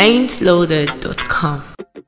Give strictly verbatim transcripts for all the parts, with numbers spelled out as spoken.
ain't loaded dot com.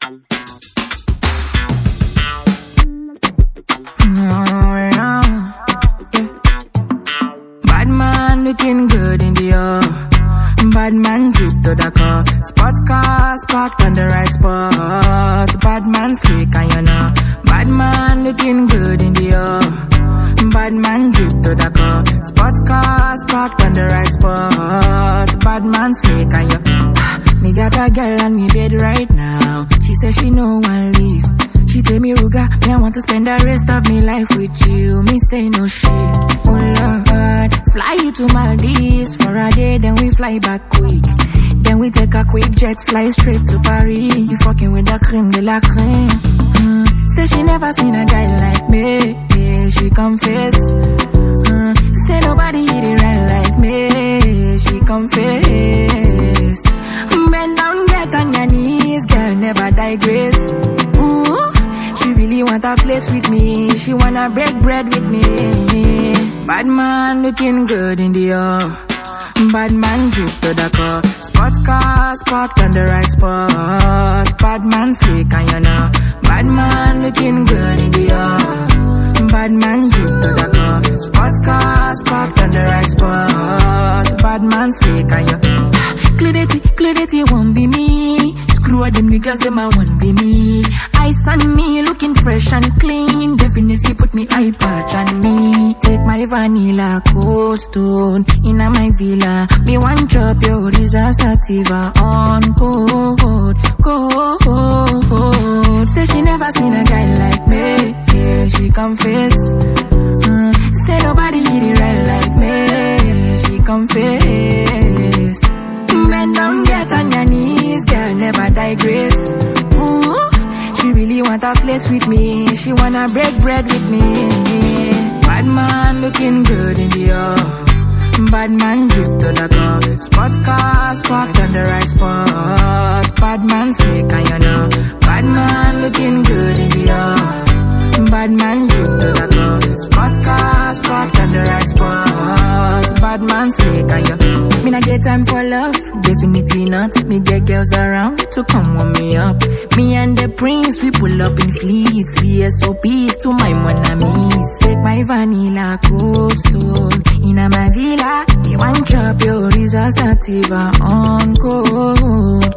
Bad man looking good in the air. Bad man drip to the car. Sports cars parked on the right spot. Bad man slick and you know. Bad man looking good in the air. Bad man drip to the car. Sports cars parked on the right spot. Bad man slick and you. Me got a girl on me bed right now. She says she no one leave. She tell me, Ruga, me I want to spend the rest of me life with you. Me say no shit. Oh Lord, fly you to Maldives for a day, then we fly back quick. Then we take a quick jet, fly straight to Paris. You fucking with the creme de la creme. Mm. Say she never seen a guy like me. Yeah, she confess. Mm. Say nobody hit it right like me. She confess. Bend down, get on your knees, girl, never digress. Ooh. She really wanna flex with me. She wanna break bread with me. Bad man looking good in the air. Bad man drip to the car. Sports cars parked on the right spot. Bad man slick and you know. Bad man looking good in the air. Bad man drip to the car. Sports cars parked on the right spot. Bad man slick and you. Clarity, clarity won't be me. Screw them niggas, them I won't be me. Ice on me, looking fresh and clean. Definitely put me eye patch on me. Take my vanilla cold stone inna my villa. Me one drop your Risa Sativa on cold, cold. Say she never seen a guy like me. Yeah, she confess. Mm, say nobody hit it right like me. She confess. Bend down, get on your knees, girl, never digress. Ooh, she really wanna flex with me. She wanna break bread with me. Bad man looking good in the air. Bad man drip to the car. Sports cars parked on the right spot. Bad man slick and you know. Bad man looking good in the air. Bad man drip to the car. Sports cars parked on the right spot. Bad man slick and you. Me not get time for love, definitely not. Me get girls around to come warm me up. Me and the prince, we pull up in fleets. V S O Ps to my mon amis. Take my vanilla cold stone inna my villa. Me one chop your Risa Sativa on cold.